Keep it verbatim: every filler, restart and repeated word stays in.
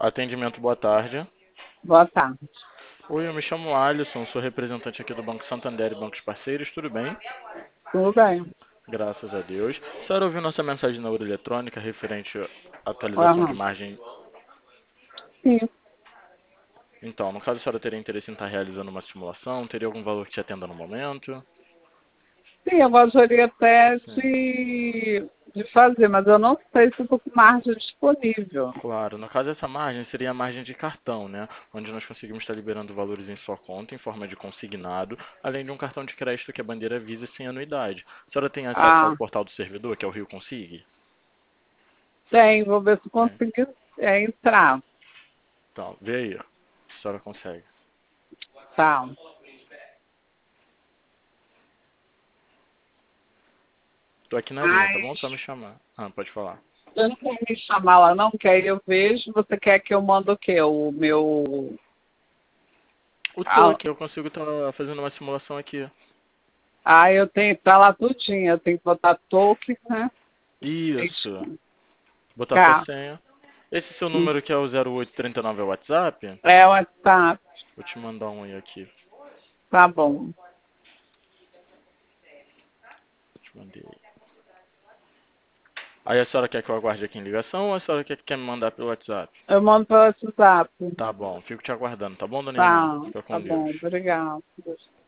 Atendimento, boa tarde. Boa tarde. Oi, eu me chamo Alisson, sou representante aqui do Banco Santander e Bancos Parceiros, tudo bem? Tudo bem? Graças a Deus. A senhora ouviu nossa mensagem na hora eletrônica referente à atualização de Aham. margem? Sim. Então, no caso, a senhora teria interesse em estar realizando uma simulação? Teria algum valor que te atenda no momento? Sim, eu gostaria até Sim. de, de fazer, mas eu não sei se estou com margem disponível. Claro, no caso essa margem seria a margem de cartão, né? Onde nós conseguimos estar liberando valores em sua conta em forma de consignado, além de um cartão de crédito que é a bandeira Visa sem anuidade. A senhora tem acesso ao Ah, portal do servidor, que é o Rio Consig? tem, vou ver se Tem. consigo é, entrar. Então, vê aí, ó. A senhora consegue. Tá. Tô aqui na linha, tá bom? Só me Mas chamar. Ah, pode falar. você não quer me chamar lá não, que aí eu vejo, você quer que eu mando o quê? O meu... O seu Ah, aqui, eu consigo estar fazendo uma simulação aqui. ah, eu tenho que estar lá tudinho, eu tenho que botar token, né? Isso. Botar sua Cá. senha. Esse seu número que é o zero oito três nove é o WhatsApp? É o WhatsApp, Vou te mandar um aí aqui. tá bom. Te mandei aí. Aí a senhora quer que eu aguarde aqui em ligação ou a senhora quer, quer me mandar pelo WhatsApp? Eu mando pelo WhatsApp. Tá bom, fico te aguardando, tá bom, dona Irmã? Tá, Fica tá com Deus. bom, obrigado.